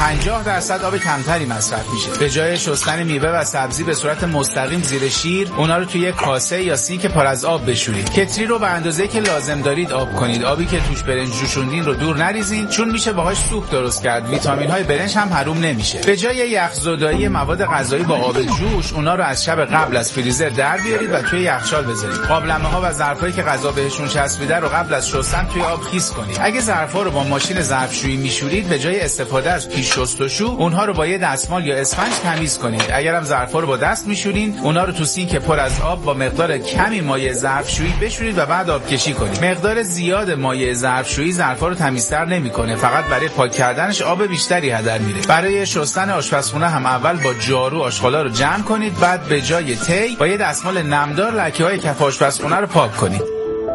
50% آب کمتری مصرف میشه. به جای شستن میوه و سبزی به صورت مستقیم زیر شیر، اونا رو توی کاسه یا سینک پر از آب بشورید. کتری رو به اندازه‌ای که لازم دارید آب کنید. آبی که توش برنج جوشوندین رو دور نریزین، چون میشه باهاش سوپ درست کرد. ویتامین‌های برنج هم حروم نمیشه. به جای یخ‌زدایی مواد غذایی با آب جوش، اونا رو از شب قبل از فریزر در بیارید و توی یخچال بذارید. قابلمه‌ها و ظرفایی که غذا بهشون چسبیده رو قبل از شستن توی آب خیس کنید. اگه ظرفا رو با ماشین ظرفشویی میشورید، به جای استفاده از پیش شستشو، اونها رو با یه دستمال یا اسفنج تمیز کنید. اگرم ظرفا رو با دست میشورین، اونا رو تو سینک پر از آب با مقدار کمی مایع ظرفشویی بشورید و بعد آبکشی کنید. مقدار زیاد مایع ظرفشویی ظرفا رو تمیزتر نمی‌کنه، فقط برای پاک کردنش آب بیشتری هدر میره. برای شستن آشپزخونه هم اول با جارو آشغالا رو جمع کنید، بعد به جای تی با یه دستمال نمدار لکه‌های کف آشپزخونه رو پاک کنید.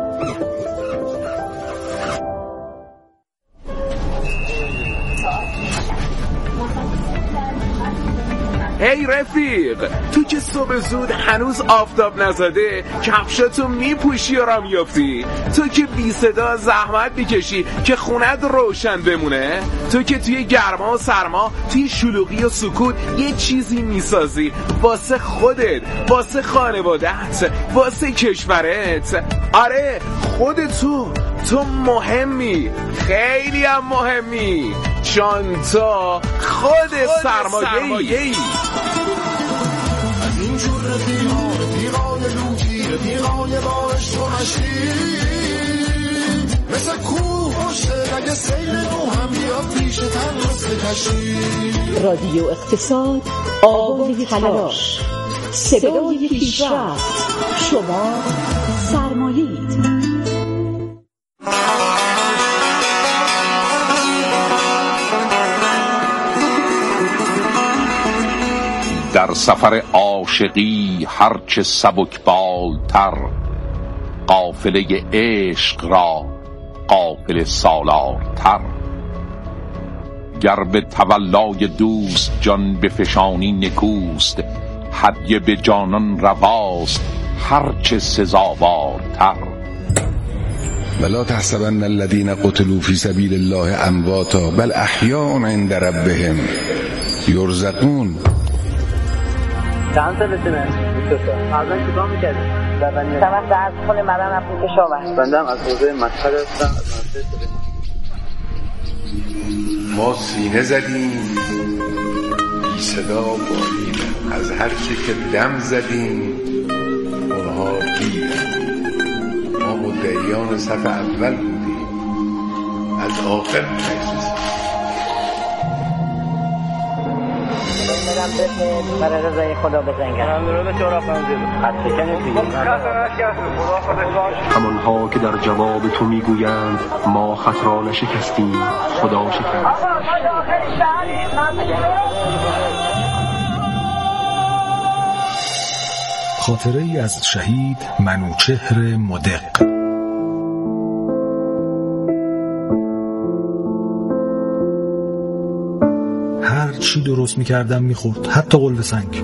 هی رفیق، تو که صبح زود هنوز آفتاب نزده کفشاتو میپوشی و را میافتی؟ تو که بی صدا زحمت میکشی که خونت روشن بمونه؟ تو که توی گرما و سرما، توی شلوغی و سکوت یه چیزی میسازی واسه خودت، واسه خانواده‌ت، واسه کشورت. آره تو مهمی، خیلی هم مهمی، چون تو خود سرمایه‌ای. از این جور رفیقان لوتی، رفیقان با عشق و مشید، مثل کوه پشته اگه سیل نو هم بیاد پیش تن مثل کشید. رادیو اقتصاد، آواز تلاش، صدای پیشرفت. شما سرمایه‌اید. در سفر عاشقی هرچه سبکبالتر، قافله عشق را قافله سالارتر. گر به تولای دوست جان بفشانی نکوست، هدیه به جانان رواست هرچه سزاوارتر. ولا تحسبن الذين قتلوا في سبيل الله امواتا بل احیاء عند ربهم یرزقون. چند سالتونه؟ 22 سال. قبلا چیکار می‌کردی؟ سمت از خونه مدن رفتیم کشاورز. بنده هم از حوزه مشهد هستم. ما سینه زدیم بی صدا باریم، از هر چی که دم زدیم اونها دیدن. ما مدعیان صف اول بودیم، از آخر نشستیم. برای رضای خدا بزنگرد. همانها که در جواب تو میگویند ما خط را نشکستیم، خدا شکست. خاطره ای از شهید منوچهر مدق. هر چی درست میکردم میخورد، حتی قلب سنگ.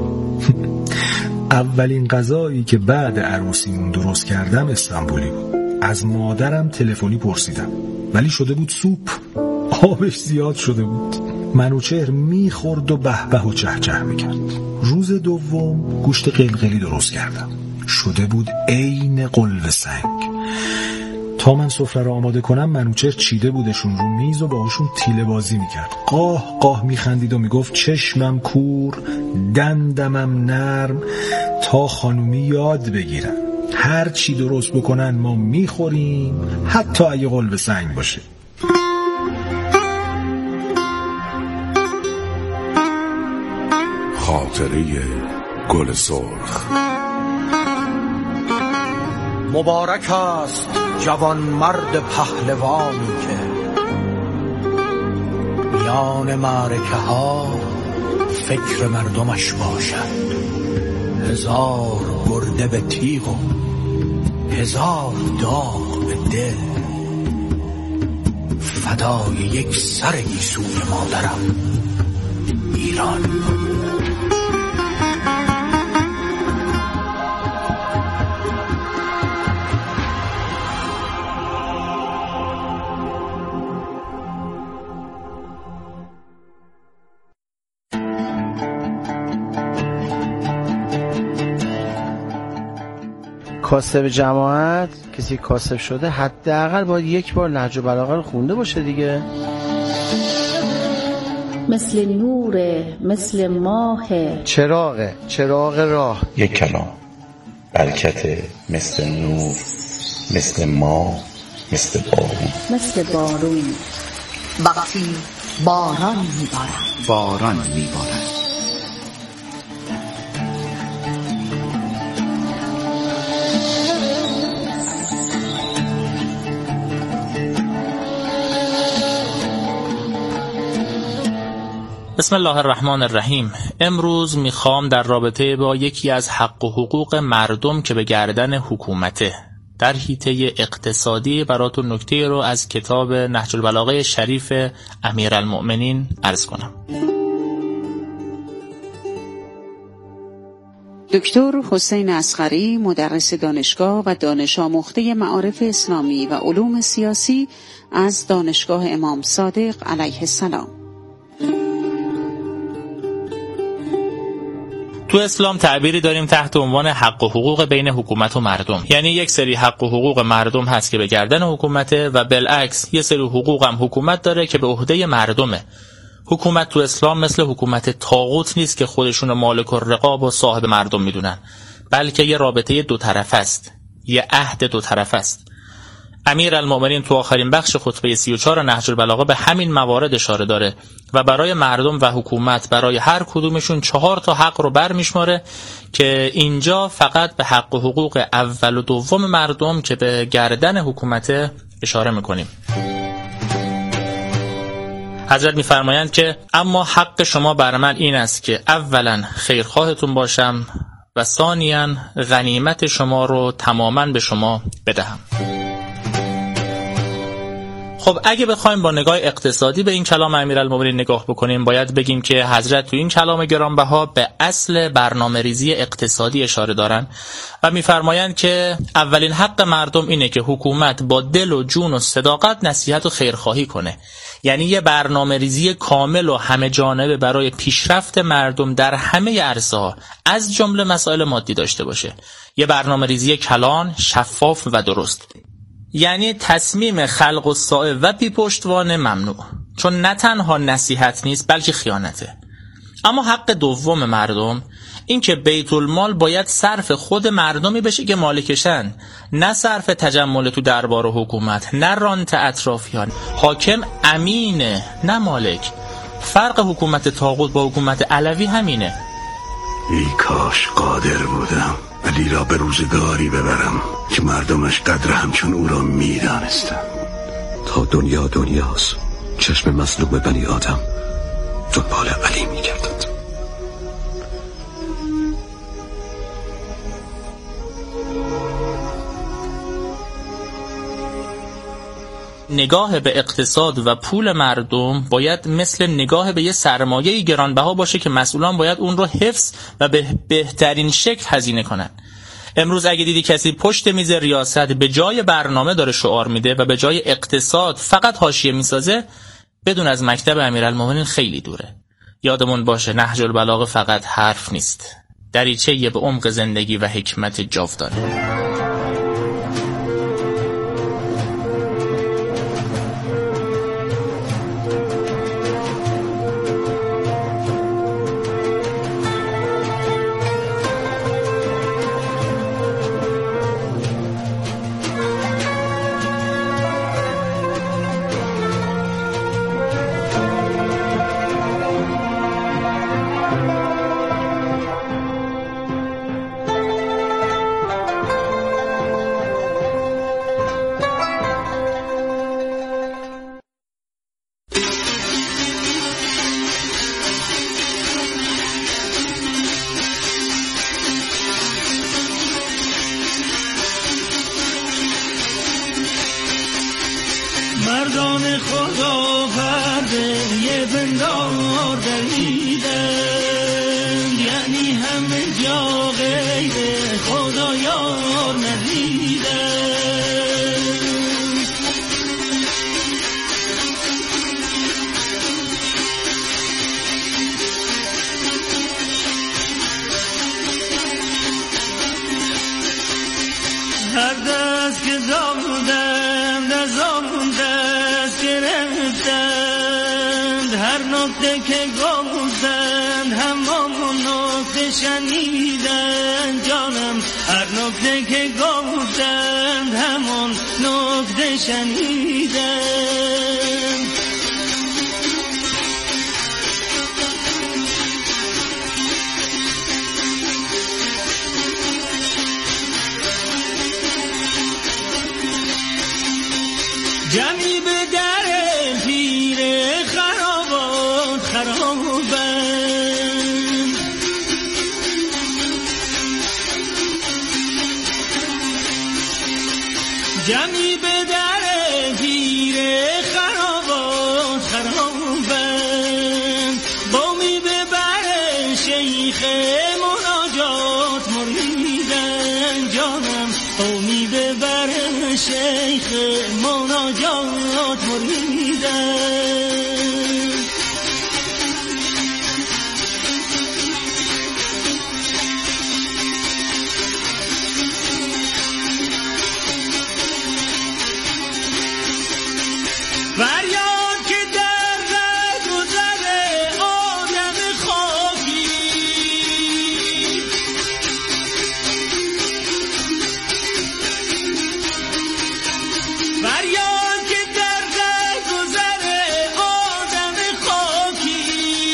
اولین غذایی که بعد عروسیمون درست کردم استانبولی بود. از مادرم تلفنی پرسیدم، ولی شده بود سوپ، آبش زیاد شده بود. منوچهر میخورد و به به و چه چه میکرد. روز دوم گوشت قلقلی درست کردم، شده بود عین قلب سنگ. تا من سفره را آماده کنم منوچهر چیده بودشون رو میز و باهاشون تیله بازی میکرد. قاه قاه میخندید و میگفت چشمم کور، دندمم نرم، تا خانومی یاد بگیرن هر چی درست بکنن ما میخوریم، حتی اگه قلب سنگ باشه. خاطره گل سرخ. مبارک است جوان مرد پهلوانی که میان معرکه ها فکر مردمش باشد. هزار برده به تیغ و هزار داغ به دل، فدای یک سر گیسوی مادرم ایران. کاسب جماعت، کسی کاسب شده حداقل باید یک بار نهج البلاغه رو خونده باشه دیگه. مثل نوره، مثل ماه، چراغ راه. یک کلام برکت، مثل نور، مثل ماه، مثل بارون. وقتی باران میبارد. بسم الله الرحمن الرحیم. امروز میخوام در رابطه با یکی از حق و حقوق مردم که به گردن حکومته در حیطه اقتصادی براتون نکته رو از کتاب نهج البلاغه شریف امیرالمؤمنین عرض کنم. دکتر حسین اصغری، مدرس دانشگاه و دانش آموخته معارف اسلامی و علوم سیاسی از دانشگاه امام صادق علیه السلام. تو اسلام تعبیری داریم تحت عنوان حق و حقوق بین حکومت و مردم. یعنی یک سری حق و حقوق مردم هست که به گردن حکومته و بالعکس یه سری حقوق هم حکومت داره که به عهده مردمه. حکومت تو اسلام مثل حکومت طاغوت نیست که خودشون مالک الرقاب و صاحب مردم میدونن، بلکه یه رابطه دو طرف است، یه عهد دو طرف است. امیرالمؤمنین تو آخرین بخش خطبه 34 نهج البلاغه به همین موارد اشاره داره و برای مردم و حکومت برای هر کدومشون 4 تا حق رو برمیشماره که اینجا فقط به حق و حقوق اول و دوم مردم که به گردن حکومت اشاره میکنیم. حضرت میفرمایند که اما حق شما بر من این است که اولا خیرخواهتون باشم و ثانیاً غنیمت شما رو تماماً به شما بدهم. خب اگه بخوایم با نگاه اقتصادی به این کلام امیرالمؤمنین نگاه بکنیم، باید بگیم که حضرت تو این کلام گرانبها به اصل برنامه‌ریزی اقتصادی اشاره دارن و میفرمایند که اولین حق مردم اینه که حکومت با دل و جون و صداقت نصیحت و خیرخواهی کنه. یعنی یه برنامه‌ریزی کامل و همه جانبه برای پیشرفت مردم در همه عرصه‌ها از جمله مسائل مادی داشته باشه. یه برنامه‌ریزی کلان، شفاف و درست. یعنی تصمیم خلق الساعه و پیپشتوانه ممنوع، چون نه تنها نصیحت نیست بلکه خیانته. اما حق دوم مردم این که بیت المال باید صرف خود مردمی بشه که مالکشن، نه صرف تجمل تو دربار و حکومت، نه رانت اطرافیان. حاکم امینه نه مالک. فرق حکومت طاغوت با حکومت علوی همینه. ای کاش قادر بودم علی را به روزگاری ببرم که مردمش قدر همچون او را میدانستند. تا دنیا دنیاست، چشم مظلوم بنی آدم دنبال علی میگردد. نگاه به اقتصاد و پول مردم باید مثل نگاه به یه سرمایه گرانبها باشه که مسئولان باید اون رو حفظ و به بهترین شکل هزینه کنن. امروز اگه دیدی کسی پشت میز ریاست به جای برنامه داره شعار میده و به جای اقتصاد فقط حاشیه میسازه، بدون از مکتب امیرالمؤمنین خیلی دوره. یادمون باشه نهج البلاغه فقط حرف نیست، دریچه‌ای به عمق زندگی و حکمت جاودانه. نکته که گفتن همون نکته شنیدن جانم، هر نکته که گفتن همون نکته شنیدن. جمعی به در پیر خرابات خرابند، جمعی به در پیر خرابات خرابند، بامی به بر شیخ مناجات مریدن جانم، بامی به بر شیخ مناجات مریدن. فریاد که در گذر آدم خاکی، فریاد که در گذر آدم خاکی،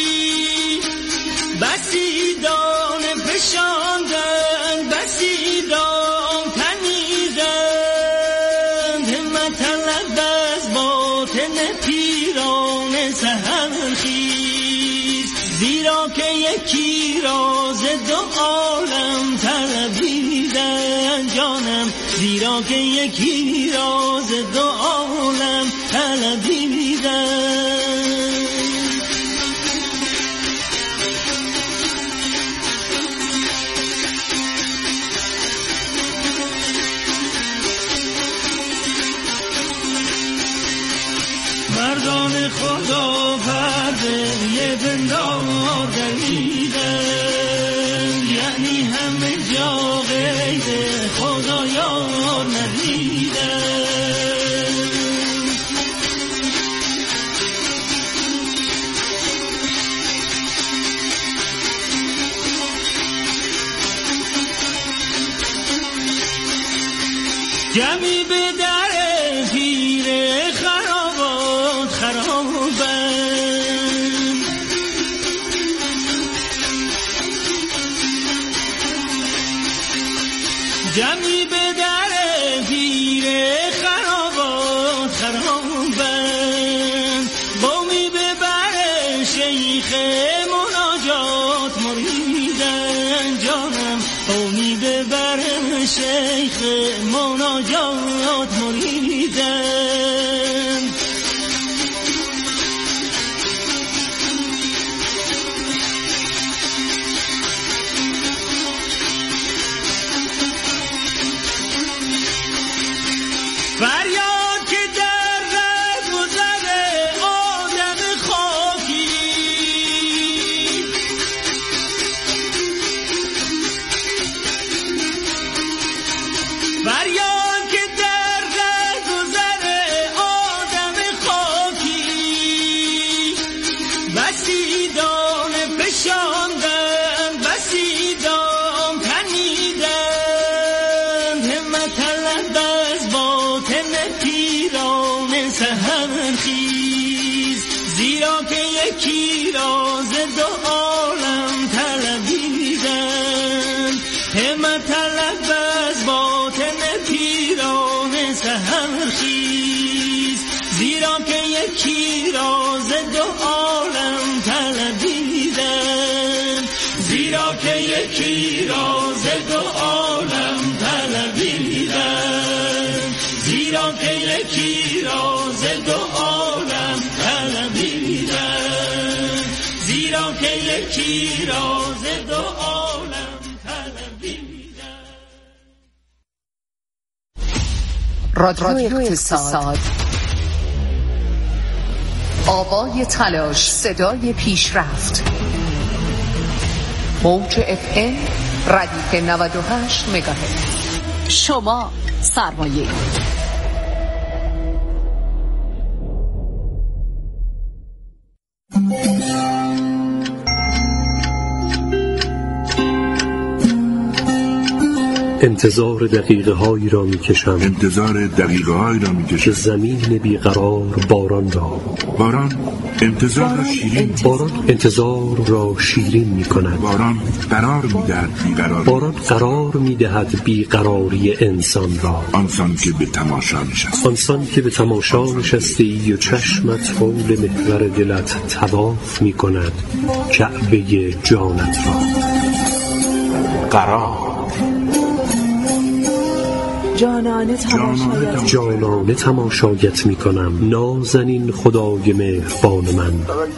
بسی دان فشاندن بسی دان تنیدن، همت طلب از باطن پیران سحرخیز، زیرا که یکی راز دو عالم طلبیدن جانم، زیرا که یکی راز دو عالم طلبیدن. مردان خدا پرده یه بندار دریدن، یعنی همه جا غیر خدا یار ندیدن. جمعی به در پیر خرابات خرابند، جمعی به در پیر خرابات خرابند، بامی به بر شیخ مناجات مریدن جانم، بامی به بر شیخ مناجات مریدن. فریاد که در گذر آدم خاکی، فریاد که در گذر آدم خاکی، بسی دان فشاندن بسی دان تنیدن، همت طلب از باطن پیران سحرخیز، زیرا که یکی راز دو عالم طلبیدن، همت طلب از باطن پیران سحرخیز، زیرا که یکی راز دو عالم طلبیدن، زیرا که یکی راز دو عالم طلبیدن، زیرا که یکی راز دو عالم طلبیدن، زیرا که یکی راز دو عالم طلبیدن. رادیو اقتصاد، آوای تلاش، صدای پیشرفت. موج FM ردیف 98 مگاهرتز. شما سرمایه. انتظار دقیقه هایی را می کشم که زمین بیقرار باران را انتظار را شیرین می کند. باران قرار می دهد بیقراری انسان را. آنسان که به تماشا نشستی و چشمت حول محور دلت طواف می کند کعبه جانت را. قرار جانانه تماشایت می کنم نازنین خدای مهربان من.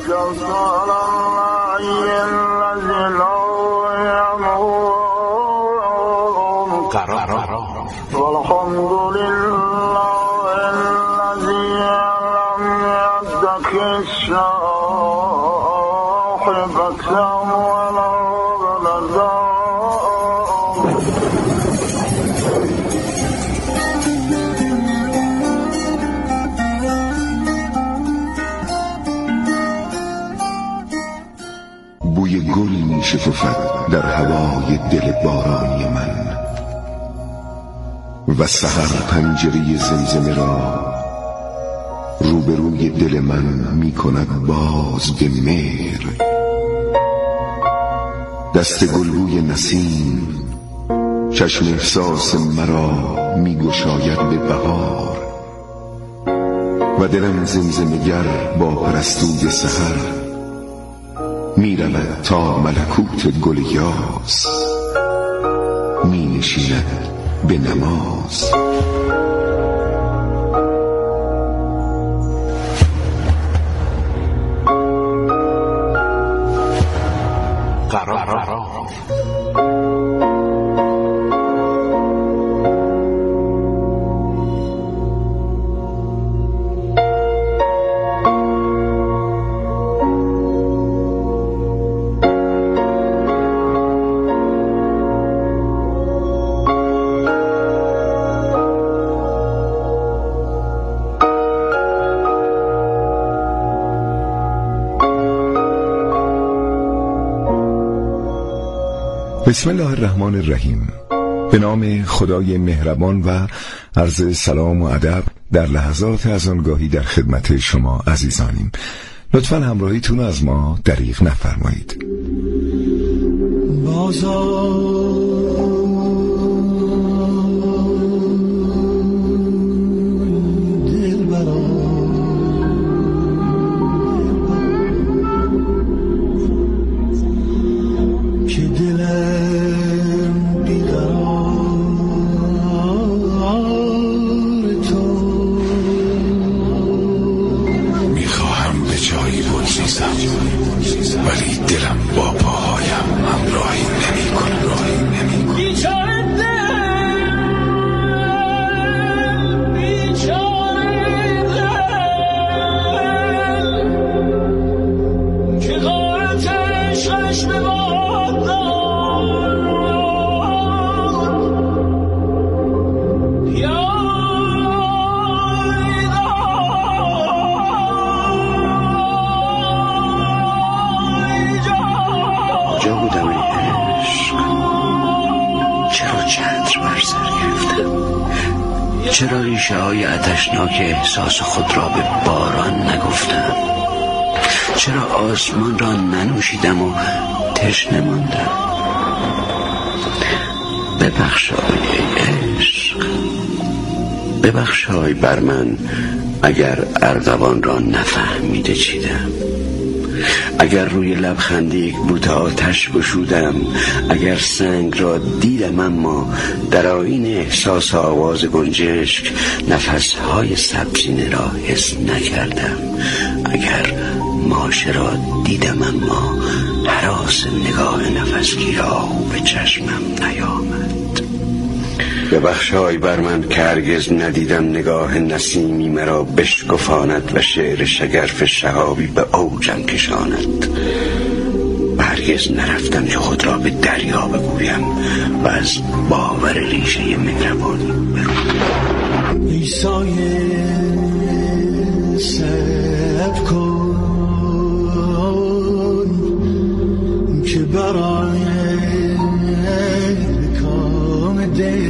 بوی گل می شکفد در هوای دل بارانی من و سحر پنجره زمزمه را روبروی دل من می کند باز به مهر. دست گلبوی نسیم چشم احساس مرا می گشاید به بهار و دلم زمزمه‌گر با پرستوی سحر می رود تا ملکوت گل یاس می نشیند به نماز. بسم الله الرحمن الرحیم. به نام خدای مهربان و عرض سلام و ادب در لحظات از آنگاهی در خدمت شما عزیزانیم. لطفاً همراهیتون از ما دریغ نفرمایید. ولی دلم با پاهایم همراهی نمی کند. چرا ریشه های آتشناک احساس خود را به باران نگفتم؟ چرا آسمان را ننوشیدم و تشنه ماندم؟ ببخشای عشق، ببخشای بر من اگر اردوان را نفهمیده چیدم، اگر روی لبخند یک بوته آتش گشودم، اگر سنگ را دیدم اما در آیین احساس آواز گنجشک نفسهای سبزینه را حس نکردم، اگر ماشه را دیدم اما هراس نگاه نفسگیرا به چشمم نیامد. ببخشای بر من که هرگز ندیدم نگاه نسیمی مرا بشکفاند و شعر شگرف شهابی به اوجم کشاند و هرگز نرفتم که خود را به دریا بگویم و از باور ریشه مهربانی بروم. ایسای سب کن که برای کام دل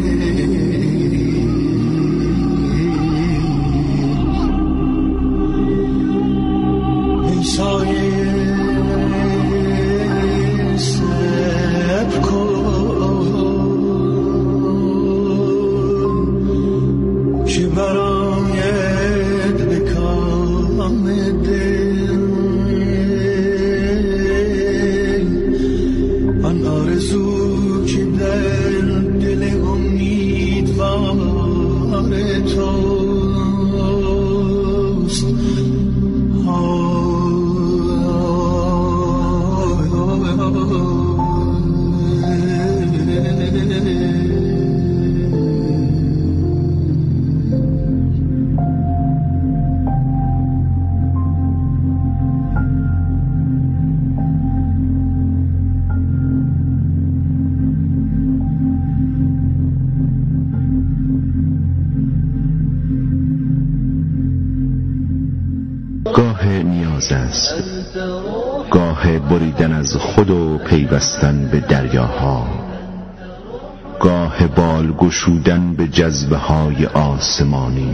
نیاز است، گاه بریدن از خود و پیوستن به دریاها، گاه بال گشودن به جذبه های آسمانی.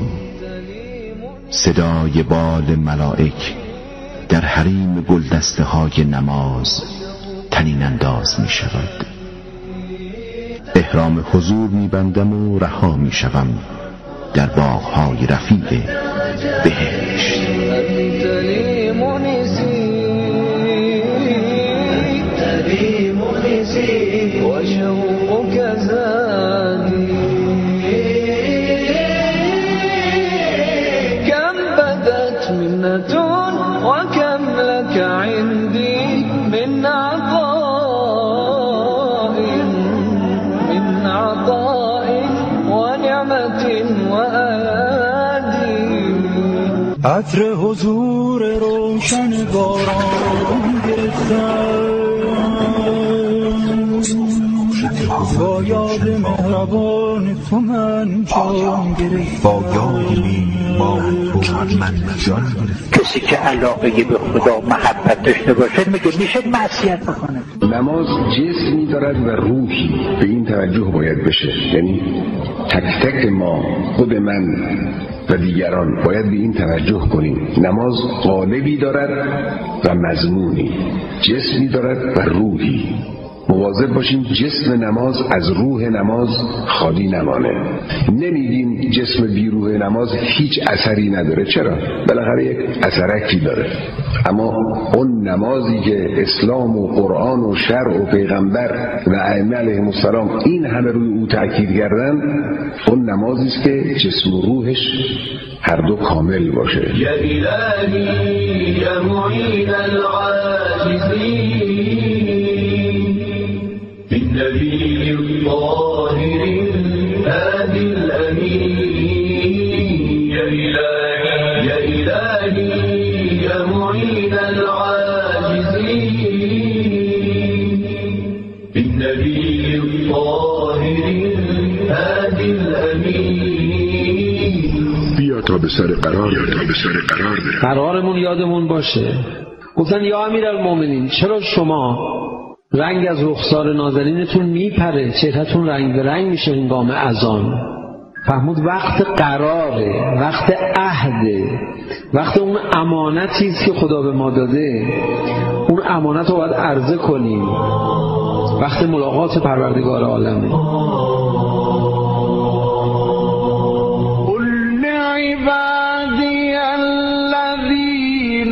صدای بال ملائک در حریم گلدسته های نماز طنین انداز می شود. احرام حضور می بندم و رها می شوم در باغ‌های رفیع بهشت. وكم لك عندي من عطاء ونعمة وآدي. عطر حضور روشن باران گرفتم، با یاد مهربان تو من جان گرفتم، با یاد مهربان تو من جان گرفتم. کسی که علاقه به خدا محبت داشته باشه میگه میشه معصیت بکنه. نماز جسمی دارد و روحی، به این توجه باید بشه. یعنی تک تک ما، خود من و دیگران باید به این توجه کنیم. نماز قالبی دارد و مضمونی، جسمی دارد و روحی. مواظب باشیم جسم نماز از روح نماز خالی نمانه. نمیدیم جسم بی روح نماز هیچ اثری نداره. چرا؟ بالاخره یک اثرکی داره. اما اون نمازی که اسلام و قرآن و شرع و پیغمبر و ائمه علیهم السلام این همه روی او تأکید کردن، اون نمازی است که جسم و روحش هر دو کامل باشه. یا الهی یا معین العاجزین بالنبي الطاهر الهادي الأمين. يا إلهي يا إلهي يا معين العاجزين بالنبي الطاهر الهادي الأمين. بیا تا به سر قرار بریم. قرارمون یادمون باشه. گفتن یا امیرالمومنین چرا شما رنگ از رخسار نازنینتون میپره، چهرهتون رنگ به رنگ میشه هنگام اذان؟ فهمود وقت قراره، وقت عهده، وقت اون امانتیست که خدا به ما داده، اون امانت رو باید عرضه کنیم. وقت ملاقات پروردگار عالمه. قل لعبادی الذین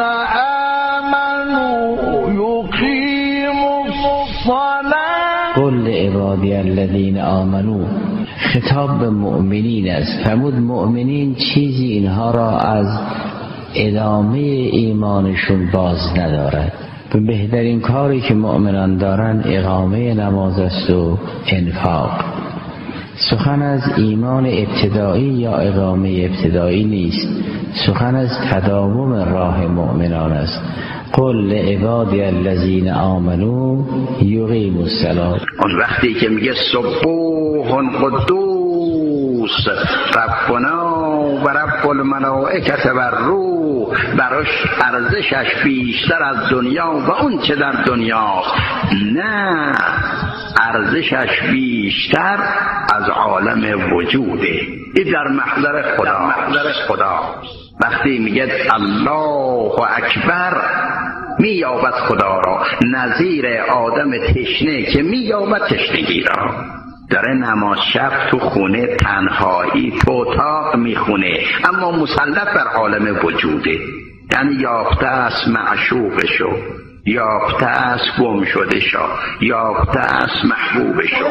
قل لعبادی الذین آمنوا، خطاب به مؤمنین است. فرمود مؤمنین چیزی اینها را از ادامه ایمانشون باز ندارد. و بهترین کاری که مؤمنان دارن اقامه نماز است و انفاق. سخن از ایمان ابتدایی یا اقامه ابتدایی نیست، سخن از تداوم راه مؤمنان است. قل لعبادی الذین آمنوا یقیموا الصلاة. اون وقتی که میگه سبوح قدوس ربنا و رب الملائکه و روح، براش ارزشش بیشتر از دنیا و اون چه در دنیاست. نه، ارزشش بیشتر از عالم وجوده. این در محضر خدا. وقتی میگه الله اکبر مییابد خدا را، نظیر آدم تشنه که مییابد تشنگی را. داره نماز شب تو خونه تنهایی تو اتاق میخونه، اما مسلط بر عالم وجوده. یعنی یافته است معشوقشو، یافته است گم شده شو، یافته است محبوبشو.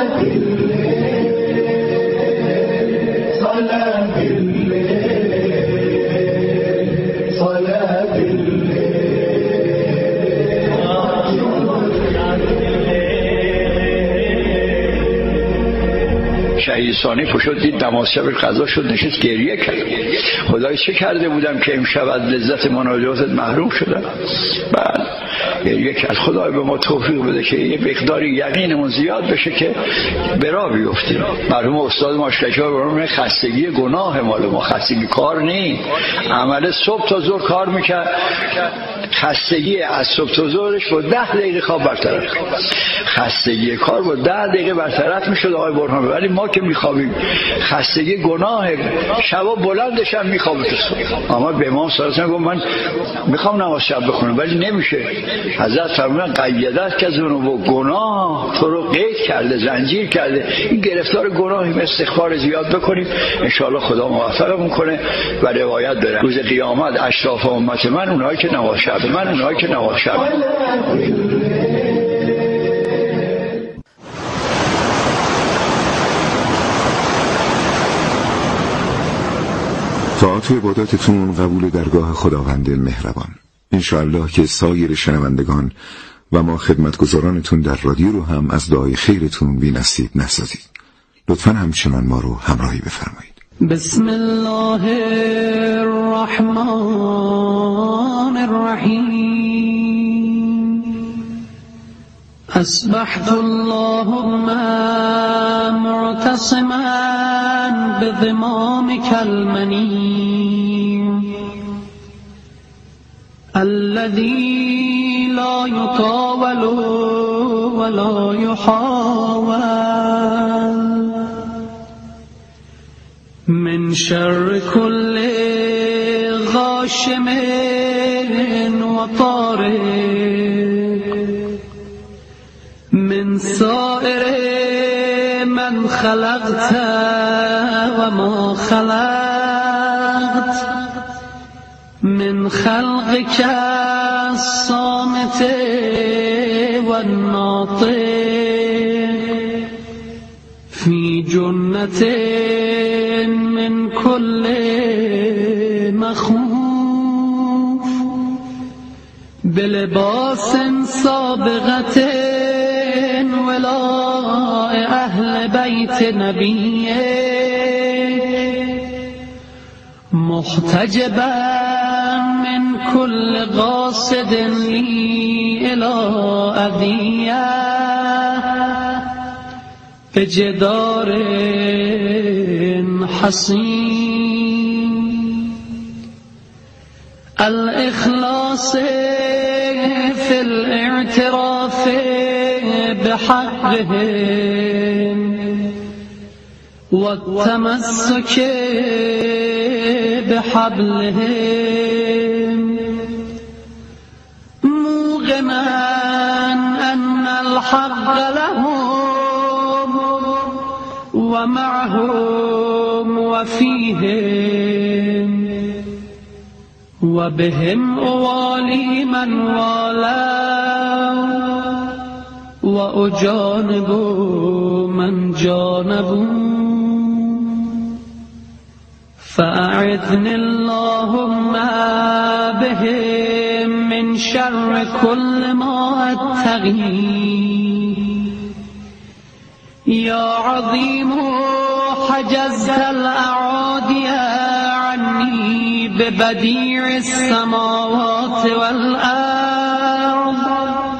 شهید ثانی پشت دید نماز شب قضا شد، نشست گریه کرد. خدای چه کرده بودم که امشب از لذت مناجاتت محروم شدم. بعد یک از خدای به ما توفیق بده که یه مقداری یقینمون زیاد بشه که برا بیفتیم. مرحوم استاد ماشکچا برام خستگی گناه مال ما، خستگی کار نی، عمل صبح تا ظهر کار میکرد، خستگی از صبح تا ظهرش با 10 دقیقه خواب برطرف، خستگی کار با 10 دقیقه برطرف میشد آقای برهان. ولی ما که میخوابیم خستگی گناه شبا بلندش هم میخوابه تو صبح. اما به امام صلی الله علیه و آله من میخوام نماز شب بخونم ولی نمیشه. حضرت فرمودن قیدت که ذنوب، گناه تو رو قید کرده، زنجیر کرده. این گرفتار گناهیم، استغفار زیاد بکنیم ان شاء الله خدا موفقمون کنه. و روایت داره روز قیامت اشراف امت من اونایی که نماز شب، من اونایی که نماز شب. طاعت و عباداتتون قبول درگاه خداوند مهربان. انشاءالله که سایر شنوندگان و ما خدمتگزارانتون در رادیو رو هم از دعای خیرتون بی نصیب نسازید. لطفاً همچنان ما رو همراهی بفرمایید. بسم الله الرحمن الرحیم. اصبحت اللهم معتصما بضمامك المنیم الذي لا يطاول ولا يحاول من شر كل غاشم وطارق من سائر من خلقت وما خلقت من خلقك الصامت والناطق في جنة من كل مخوف بلباس سابغة ولاء أهل بيت نبيه محتجبا من كل قاصد لي إلى أذية بجدار حصين الإخلاص في الاعتراف بحقهم والتمسك بحبلهم موقنا أن الحق لهم ومعهم وفيهم وبهم أوالي من والاه وأجانب من جانبوا فأعذني اللهم بهم من شر كل ما أتقي يا عظيم حجزت الأعادي عني ببديع السماوات والأرض